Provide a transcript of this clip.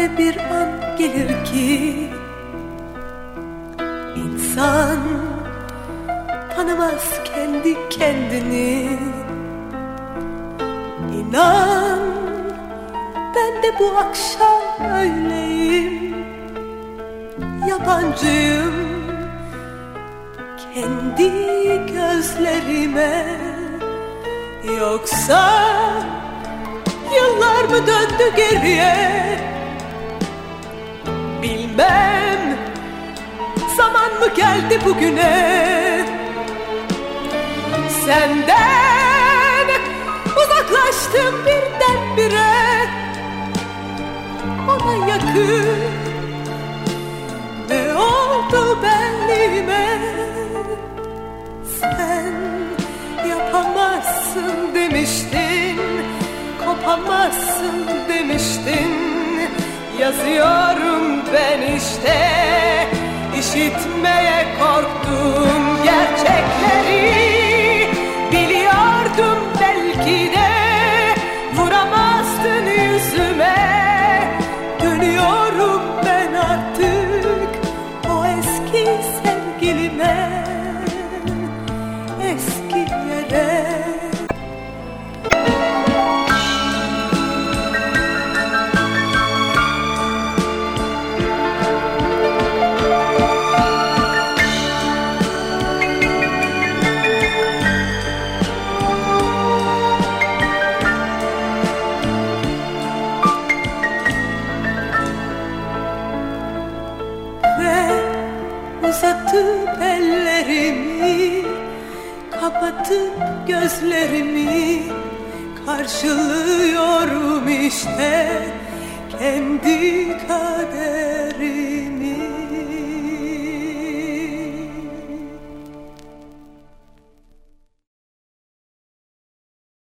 öyle bir an gelir ki insan tanımaz kendi kendini. İnan ben de bu akşam öyleyim, yabancıyım kendi gözlerime. Yoksa yıllar mı döndü geriye, bilmem, zaman mı geldi bugüne. Senden uzaklaştım birdenbire, ona yakın ne oldu benliğime. Sen yapamazsın demiştin, kopamazsın demiştin. Yazıyorum ben işte, işitmeye korktum gerçekleri. Biliyordum belki de vuramazdın yüzüme. Dönüyorum ben artık o eski sevgilime, eski yere. Uzatıp ellerimi, kapatıp gözlerimi, karşılıyorum işte kendi kaderimi.